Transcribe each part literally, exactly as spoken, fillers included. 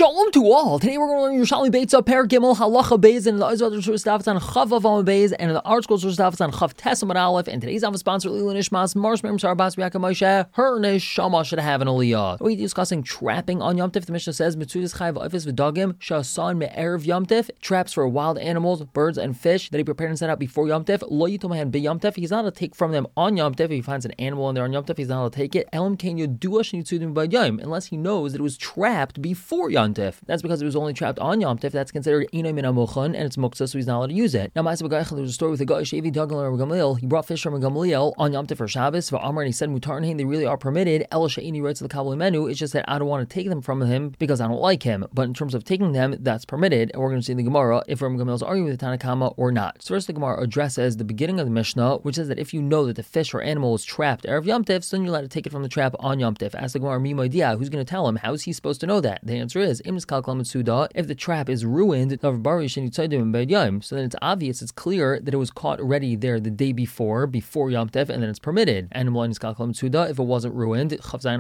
Shalom to all. Today we're going to learn Yerushalmi Beitza, Per Gimel, Halacha Beis, and the Oizvad Rosh Dafetz on Chav Avam Beis, and the articles Rosh Dafetz on Chav Tesam Aleph. And today's Ava sponsor, Lila Nishmas, Marsh Mem Sarbas Biaka Moshe, her Neshama should have an Aliyah. We're discussing trapping on Yom Tif. The Mishnah says, Mitzuyas Chayv Ofis V'Dagim, Shasan Me'erev Yom Tif, traps for wild animals, birds, and fish that he prepared and set out before Yom Tif. Lo Yitomahan Be Yom Tif. He's not allowed to take from them on Yom Tif. If he finds an animal in there on Yom Tif, he's not allowed to take it. Elam Ken Yodua Shnitzudim By Yom, unless he knows that it was trapped before Yom Tif. That's because it was only trapped on Yom Tif. That's considered Inay Min HaMuchan, and it's Muktzah, so he's not allowed to use it. Now, Ma'aseh B'Gayach, there was a story with a guy, Shevi Dagan or Gamliel. He brought fish from Gamliel on Yom Tif for Shabbos, for Amar, and he said, Mutar Nein, they really are permitted. El Sha'ini writes the Kabbalah menu. It's just that I don't want to take them from him because I don't like him. But in terms of taking them, that's permitted. And we're going to see in the Gemara if Ram Gamliel's arguing with the Tanakama or not. So first, the Gemara addresses the beginning of the Mishnah, which says that if you know that the fish or animal is trapped Erev Yom Tif, so then you're allowed to take it from the trap on Yom Tif. Ask the Gemara, Mimaydiya, who's going to tell him? How is he supposed to know that? The answer is, Im Suda, if the trap is ruined, so then it's obvious, it's clear that it was caught already there the day before, before Yom Tif, and then it's permitted. And if it wasn't ruined, so then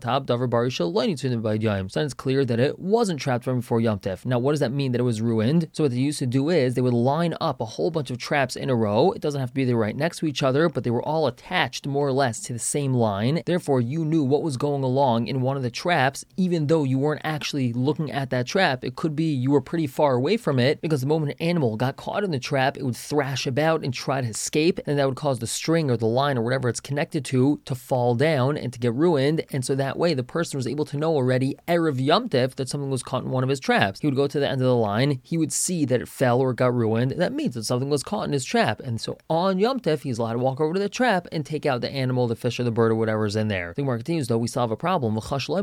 it's clear that it wasn't trapped from before Yom Tif. Now, what does that mean that it was ruined? So what they used to do is they would line up a whole bunch of traps in a row. It doesn't have to be there right next to each other, but they were all attached more or less to the same line. Therefore, you knew what was going along in one of the traps, even though you weren't actually looking at that trap. It could be you were pretty far away from it, because the moment an animal got caught in the trap, it would thrash about and try to escape, and that would cause the string or the line or whatever it's connected to to fall down and to get ruined. And so that way the person was able to know already Erev Yom Tif that something was caught in one of his traps. He would go to the end of the line, he would see that it fell or got ruined. That means that something was caught in his trap, and so on Yom Tif he's allowed to walk over to the trap and take out the animal, the fish or the bird or whatever is in there. The Gemara continues though, we still have a problem. We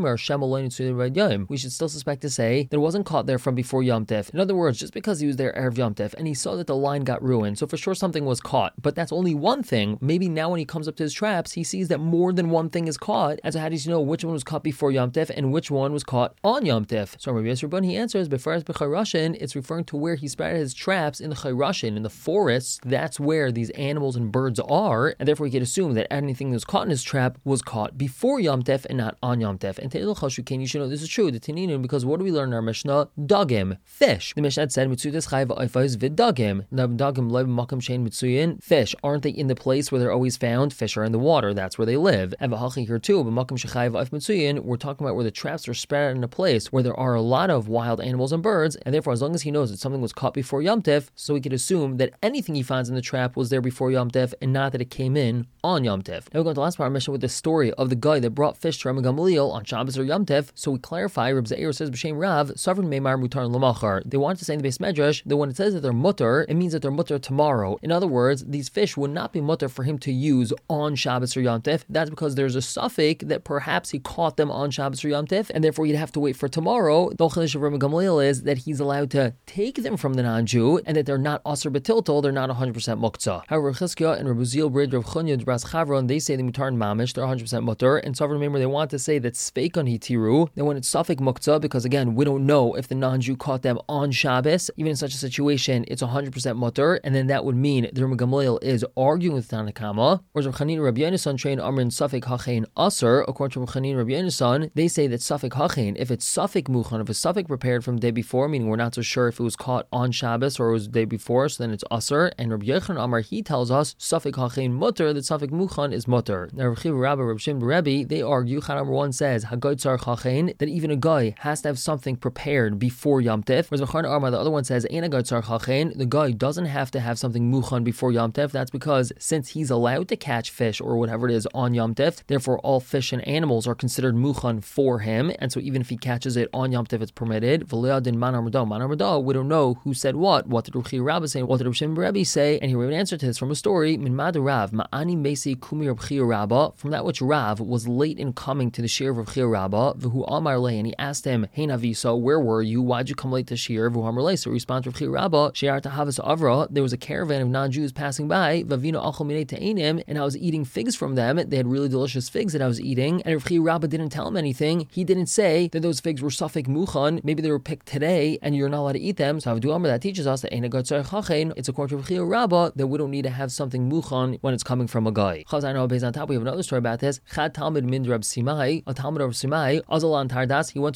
should still suspect to say that it wasn't caught there from before Yom Tif. In other words, just because he was there Erev Yom Tif and he saw that the line got ruined, so for sure something was caught, but that's only one thing. Maybe now when he comes up to his traps, he sees that more than one thing is caught, and so how does he know which one was caught before Yom Tif and which one was caught on Yom Tif? So Rabbi Yisrael Bun, he answers, Befaras B'Chayrashin, it's referring to where he spread his traps in the Chayrashin, in the forests. That's where these animals and birds are, and therefore we can assume that anything that was caught in his trap was caught before Yom Tif and not on Yom Tif. And Te'il Chashukin, you should know this is true, the Tininin, because what do we learn in our Mishnah? Dagim, fish. The Mishnah said, Mitzudas Chayv Oifos V'Dagim. Now Dagim Lev Makam Shein Mitzuyin. Fish, aren't they in the place where they're always found? Fish are in the water, that's where they live. And V'Hachi here too, but Makam Shechayv Oif Mitzuyin, we're talking about where the traps are spread out in a place where there are a lot of wild animals and birds, and therefore as long as he knows that something was caught before Yom Tif, so we could assume that anything he finds in the trap was there before Yom Tif and not that it came in on Yom Tif. Now we go to the last part of our mission with the story of the guy that brought fish to Rabbi Gamliel on Shabbos or Yom Tif. So we clarify, Reb Zeir says B'Shem Rav, Savrin Meimar Mutar L'Machar. They wanted to say in the Beis Medrash that when it says that they're mutter, it means that they're mutter tomorrow. In other words, these fish would not be mutter for him to use on Shabbos or Yom Tif. That's because there's a suffix that perhaps he caught them on Shabbos or Yom Tif, and therefore you'd have to wait for tomorrow. The Chiddush of Rabbi Gamliel is that he's allowed to take them from the non-Jew, and that they're not aser betiltel, they're not one hundred percent muktzah. However, Chizkiah and Rabbi Zil Brid, Rav Chunya, Dras Chavron, they say the mutar and mamish, they're one hundred percent mutter. And so remember, they want to say that speikon hitiru, then when it's suffix muktzah, because again, we don't know if the non-Jew caught them on Shabbos, even in such a situation, it's one hundred percent mutter, and then that would mean that Rabbi Gamliel is arguing with Tanakama. Whereas Rav Chanina Rabbi Yonasan train Amrin suffix hachein aser, according to Rav Chanina Rabbi Yonasan, they say that suffix hachein, if it's suffix muchan, if it's suffix prepared from the day before, meaning we're not so sure if it was caught on Shabbos or it was the day before, so then it's aser. And Rabbi Yochanan Amar, he tells us suffix hachein mutter, that suffix muchan is mutter. Now Rav Chiv Rabbi, Rav Shimon Rebbe, they argue, Chan number one says Hagod Tzar Chachein, that even a guy has to have something prepared before Yom Tif. Whereas Machan Arma, the other one says Ein Hagod Tzar Chachein, the guy doesn't have to have something muchan before Yom Tif. That's because since he's allowed to catch fish or whatever it is on Yom Tif, therefore all fish and animals are considered muchan for him, and so even if he catches it on Yom Tif, it's permitted. V'le'adin man armada, man armada, we don't know who said what. What did Rav Chiv Rabbi say? What did Rav Shimon Rebbe say? And here we have an answer to this from a story. Min Mad Rav Ma'ani Mesi Kumi Rav Chiv Rabba, from that which Rav was late in coming to the shir of Rav Chiv Rabba. V'hu Amar Le, and he asked him, Hey Naviso, where were you? Why'd you come late to shir? V'hu Amar Le, so he responds to Rav Chiv Rabba, She'ar Tahavas Avra, there was a caravan of non-Jews passing by. Vavino Achol Minei Ta'enim, and I was eating figs from them. They had really delicious figs that I was eating. And Rav Chiv Rabba didn't tell him anything. He didn't say that those figs were suffix muchan. Maybe they were picked today, and you're not allowed to eat them. So Avdu Amar, that teaches us that Ein Hagod Tzar Chachein, it's according to Rav Chiv Rabba that we don't need to have something muchan when it's coming from a guy. Chazan based on top, we have another story about this. Chad Talmud Mind Rab Simai, a Talmud of Simai, Azalan Tardas, he went to a place called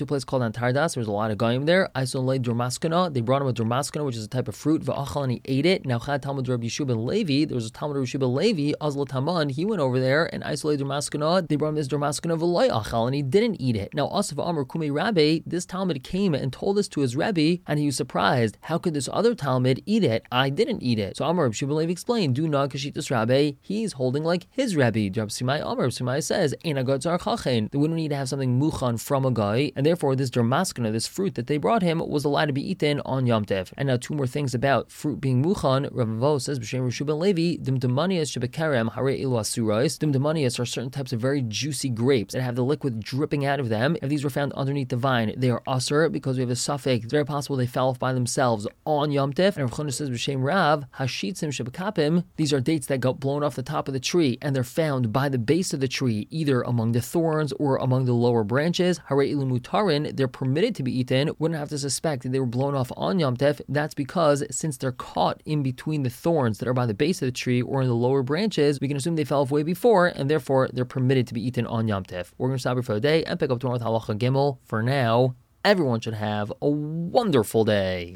on Tardas, there was a lot of goyim there. Isolay Durmaskana, they brought him a Durmaskana, which is a type of fruit, V'achal, and he ate it. Now Chad Talmud Rabbi Yeshua ben Levi, there was a Talmud Rabbi Yeshua ben Levi, Azla Taman, he went over there, and Isolay Durmaskana, they brought him this Durmaskana V'loy Achal, and he didn't eat it. Now Asaf Amr Kumi Rabbi, this Talmud came and told this to his Rebbe, and he was surprised. How could this other Talmud eat it? I didn't eat it. So Amr Rabbi Yeshua ben Levi explained, do not Kashitas Rabbi, he's holding like his Rebbe. Rabbi Simai Amr, Simai says, Ein agad zar chachen. We don't need to have something muchan from a guy, and therefore this dermaskana, this fruit that they brought him, was allowed to be eaten on Yom Tov. And now two more things about fruit being muchan. Rav Avo says, B'shem Rosh ben Levi, dimdamanias shebekerem hare ilu asurais. Dimdamanias are certain types of very juicy grapes that have the liquid dripping out of them. If these were found underneath the vine, they are asur because we have a suffix. It's very possible they fell off by themselves on Yom Tov. And Rav Chana says, B'shem Rav, hashitzim shebekapim. These are dates that got blown off the top of the tree, and they're found by the base of the tree, either among the thorns or among the lower branches. Hare ilu mutarin, they're permitted to be eaten. Wouldn't have to suspect that they were blown off on Yom Tov. That's because since they're caught in between the thorns that are by the base of the tree or in the lower branches, we can assume they fell off way before, and therefore they're permitted to be eaten on Yom Tov. We're going to stop here for the day and pick up tomorrow with Halacha Gimel. For now, everyone should have a wonderful day.